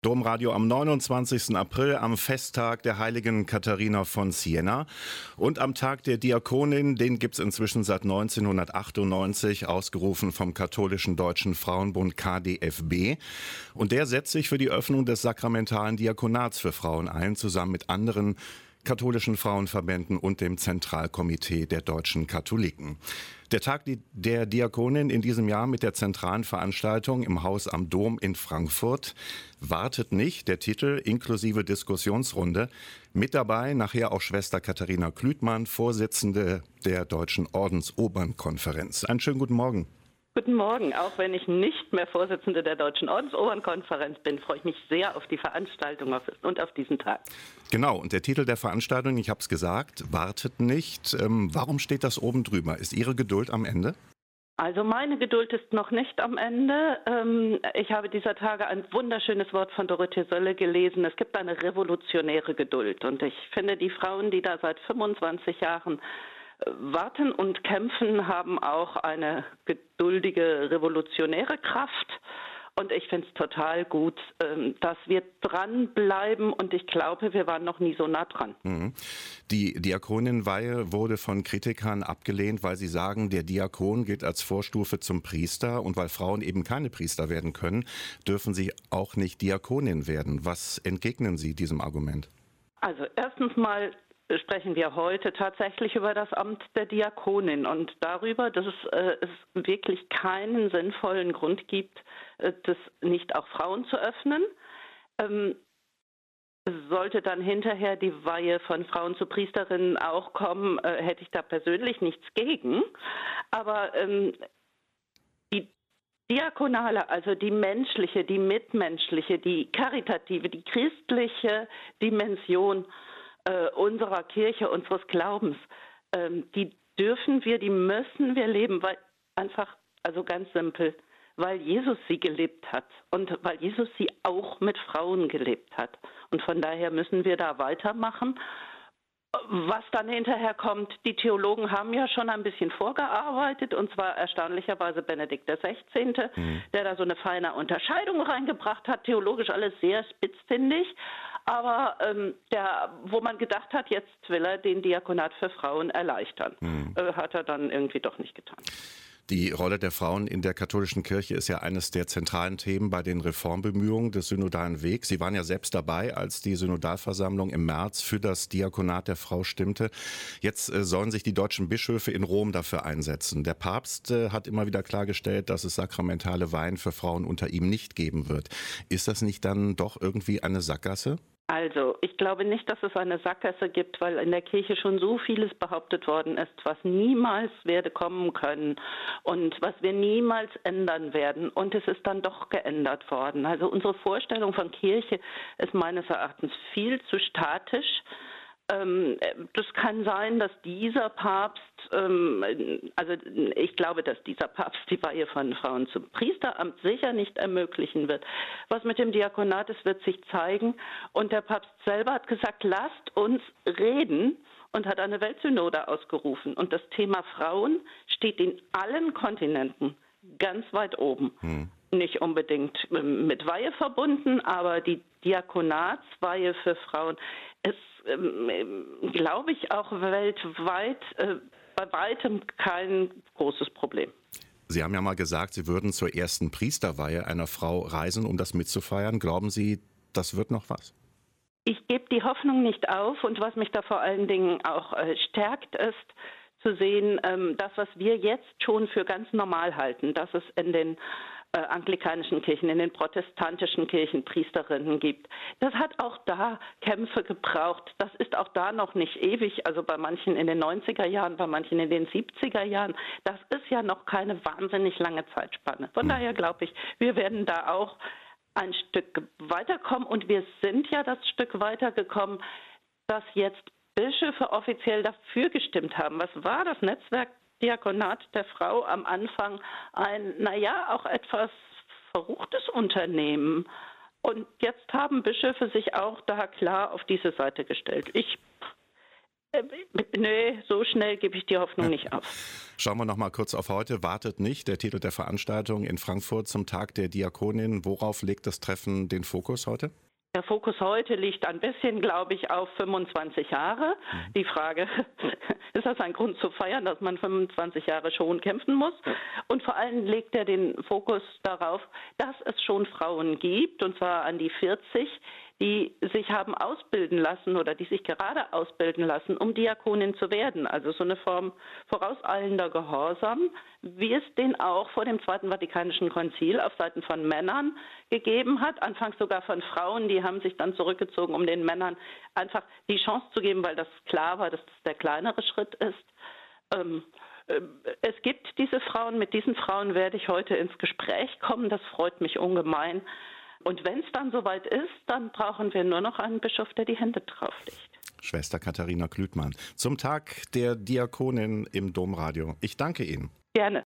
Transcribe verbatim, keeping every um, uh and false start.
Domradio am neunundzwanzigsten April, am Festtag der heiligen Katharina von Siena und am Tag der Diakonin, den gibt's inzwischen seit neunzehnhundertachtundneunzig, ausgerufen vom katholischen Deutschen Frauenbund K D F B. Und der setzt sich für die Öffnung des sakramentalen Diakonats für Frauen ein, zusammen mit anderen katholischen Frauenverbänden und dem Zentralkomitee der deutschen Katholiken. Der Tag der Diakonin in diesem Jahr mit der zentralen Veranstaltung im Haus am Dom in Frankfurt. Wartet nicht, der Titel inklusive Diskussionsrunde. Mit dabei nachher auch Schwester Katharina Klütmann, Vorsitzende der Deutschen Ordensobernkonferenz. Einen schönen guten Morgen. Guten Morgen. Auch wenn ich nicht mehr Vorsitzende der Deutschen Ordensobernkonferenz bin, freue ich mich sehr auf die Veranstaltung und auf diesen Tag. Genau, und der Titel der Veranstaltung, ich habe es gesagt, wartet nicht. Ähm, warum steht das oben drüber? Ist Ihre Geduld am Ende? Also meine Geduld ist noch nicht am Ende. Ähm, ich habe dieser Tage ein wunderschönes Wort von Dorothee Sölle gelesen. Es gibt eine revolutionäre Geduld. Und ich finde, die Frauen, die da seit fünfundzwanzig Jahren warten und kämpfen, haben auch eine geduldige, revolutionäre Kraft. Und ich finde es total gut, dass wir dranbleiben. Und ich glaube, wir waren noch nie so nah dran. Die Diakoninweihe wurde von Kritikern abgelehnt, weil sie sagen, der Diakon gilt als Vorstufe zum Priester. Und weil Frauen eben keine Priester werden können, dürfen sie auch nicht Diakonin werden. Was entgegnen Sie diesem Argument? Also erstens mal sprechen wir heute tatsächlich über das Amt der Diakonin und darüber, dass es, äh, es wirklich keinen sinnvollen Grund gibt, äh, das nicht auch Frauen zu öffnen. Ähm, sollte dann hinterher die Weihe von Frauen zu Priesterinnen auch kommen, äh, hätte ich da persönlich nichts gegen. Aber ähm, die diakonale, also die menschliche, die mitmenschliche, die karitative, die christliche Dimension unserer Kirche, unseres Glaubens, die dürfen wir, die müssen wir leben, weil einfach, also ganz simpel, weil Jesus sie gelebt hat und weil Jesus sie auch mit Frauen gelebt hat. Und von daher müssen wir da weitermachen. Was dann hinterher kommt, die Theologen haben ja schon ein bisschen vorgearbeitet, und zwar erstaunlicherweise Benedikt der Sechzehnte, Mhm. der da so eine feine Unterscheidung reingebracht hat, theologisch alles sehr spitzfindig, aber ähm, der, wo man gedacht hat, jetzt will er den Diakonat für Frauen erleichtern, mhm. äh, hat er dann irgendwie doch nicht getan. Die Rolle der Frauen in der katholischen Kirche ist ja eines der zentralen Themen bei den Reformbemühungen des synodalen Wegs. Sie waren ja selbst dabei, als die Synodalversammlung im März für das Diakonat der Frau stimmte. Jetzt äh, sollen sich die deutschen Bischöfe in Rom dafür einsetzen. Der Papst äh, hat immer wieder klargestellt, dass es sakramentale Weihen für Frauen unter ihm nicht geben wird. Ist das nicht dann doch irgendwie eine Sackgasse? Also, ich glaube nicht, dass es eine Sackgasse gibt, weil in der Kirche schon so vieles behauptet worden ist, was niemals werde kommen können und was wir niemals ändern werden. Und es ist dann doch geändert worden. Also unsere Vorstellung von Kirche ist meines Erachtens viel zu statisch. Das kann sein, dass dieser Papst, also ich glaube, dass dieser Papst die Weihe von Frauen zum Priesteramt sicher nicht ermöglichen wird. Was mit dem Diakonat ist, wird sich zeigen. Und der Papst selber hat gesagt, lasst uns reden, und hat eine Weltsynode ausgerufen. Und das Thema Frauen steht in allen Kontinenten ganz weit oben. Hm. Nicht unbedingt mit Weihe verbunden, aber die Diakonatsweihe für Frauen ist, ähm, glaube ich, auch weltweit äh, bei weitem kein großes Problem. Sie haben ja mal gesagt, Sie würden zur ersten Priesterweihe einer Frau reisen, um das mitzufeiern. Glauben Sie, das wird noch was? Ich gebe die Hoffnung nicht auf, und was mich da vor allen Dingen auch äh, stärkt, ist zu sehen, ähm, das, was wir jetzt schon für ganz normal halten, dass es in den äh, anglikanischen Kirchen, in den protestantischen Kirchen Priesterinnen gibt. Das hat auch da Kämpfe gebraucht. Das ist auch da noch nicht ewig, also bei manchen in den neunziger Jahren, bei manchen in den siebziger Jahren. Das ist ja noch keine wahnsinnig lange Zeitspanne. Von daher glaube ich, wir werden da auch ein Stück weiterkommen, und wir sind ja das Stück weitergekommen, dass jetzt Bischöfe offiziell dafür gestimmt haben. Was war das Netzwerk Diakonat der Frau am Anfang? Ein, naja, auch etwas verruchtes Unternehmen. Und jetzt haben Bischöfe sich auch da klar auf diese Seite gestellt. Ich Äh, nee, so schnell gebe ich die Hoffnung nicht auf. Schauen wir noch mal kurz auf heute. Wartet nicht, der Titel der Veranstaltung in Frankfurt zum Tag der Diakonin. Worauf legt das Treffen den Fokus heute? Der Fokus heute liegt ein bisschen, glaube ich, auf fünfundzwanzig Jahre. Mhm. Die Frage, ist das ein Grund zu feiern, dass man fünfundzwanzig Jahre schon kämpfen muss? Und vor allem legt er den Fokus darauf, dass es schon Frauen gibt, und zwar an die vierzig, die sich haben ausbilden lassen oder die sich gerade ausbilden lassen, um Diakonin zu werden. Also so eine Form vorauseilender Gehorsam, wie es den auch vor dem Zweiten Vatikanischen Konzil auf Seiten von Männern gegeben hat. Anfangs sogar von Frauen, die haben sich dann zurückgezogen, um den Männern einfach die Chance zu geben, weil das klar war, dass das der kleinere Schritt ist. Ähm, es gibt diese Frauen, mit diesen Frauen werde ich heute ins Gespräch kommen, das freut mich ungemein. Und wenn es dann soweit ist, dann brauchen wir nur noch einen Bischof, der die Hände drauflegt. Schwester Katharina Klütmann zum Tag der Diakonin im Domradio. Ich danke Ihnen. Gerne.